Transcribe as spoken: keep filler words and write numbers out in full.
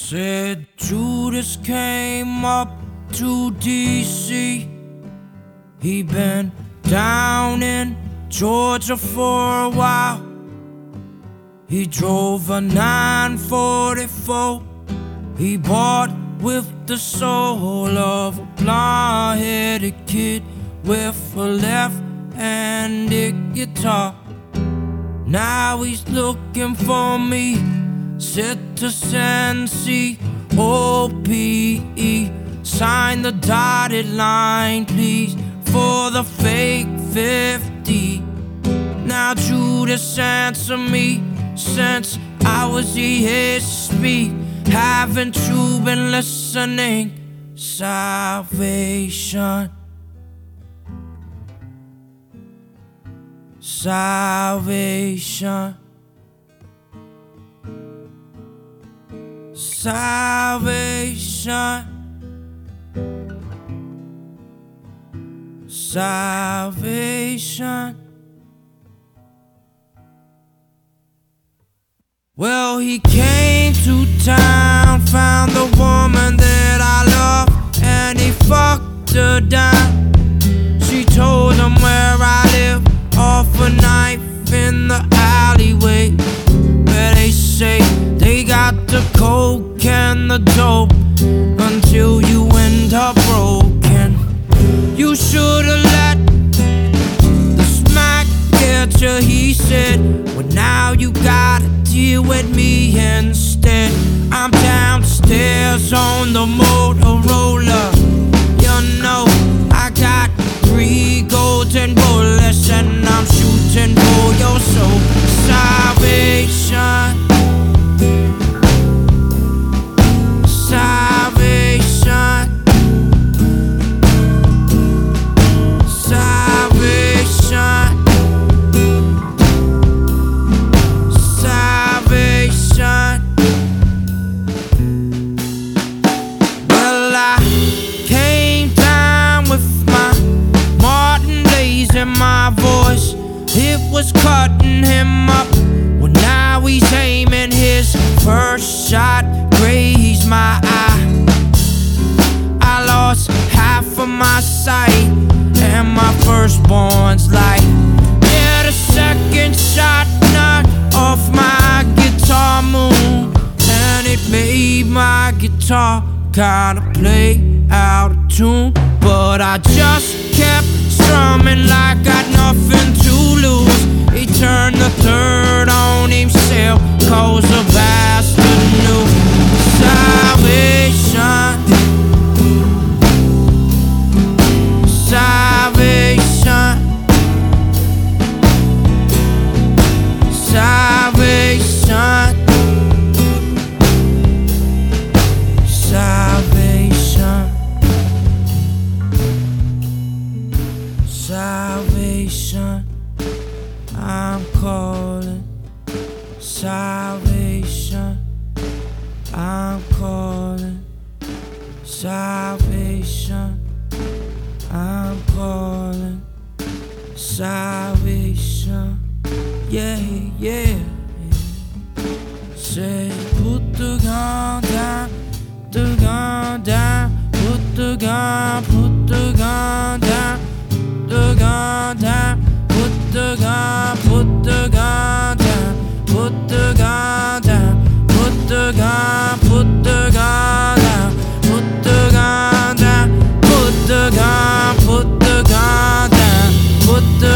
Said Judas came up to D C. He been down in Georgia for a while. He drove a nine forty-four. He bought with the soul of a blonde-headed kid with a left-handed guitar. Now he's looking for me, Citizen C O P E. Sign the dotted line, please, for the fake fifty. Now Judas, answer me, since I was here to speak. Haven't you been listening? Salvation, salvation, salvation, salvation. Well, he came to town, found the woman that I love, and he fucked her down. She told him where I live, off a knife in the alleyway, where they say they got the coke and the dope until you end up broken. You should've let the smack get you, he said. Well, now you gotta deal with me instead. I'm downstairs on the Motorola. You know I got three golden bullets and I'm shooting for your soul. Salvation, salvation, salvation, salvation. Well, I came down with my Martin Blaze in my voice. It was cutting him up. Well, now he's aiming his first shot, grazed my eye. I lost half of my sight and my firstborn's life. Yeah, the second shot knocked off my guitar moon, and it made my guitar kinda play out of tune. But I just kept strumming like got nothing to lose. He turned the third on himself, cause the bastard knew. Salvation, salvation, salvation, salvation, salvation. I'm calling salvation. I'm calling salvation. I'm calling salvation. Yeah, yeah, yeah. Say, put the gun down, the gun down, put the gun, put the gun down, the gun down, put the gun, put the gun down, put the gun down, put the gun, put the gun down, put the gun down, put the gun, put the gun down, put the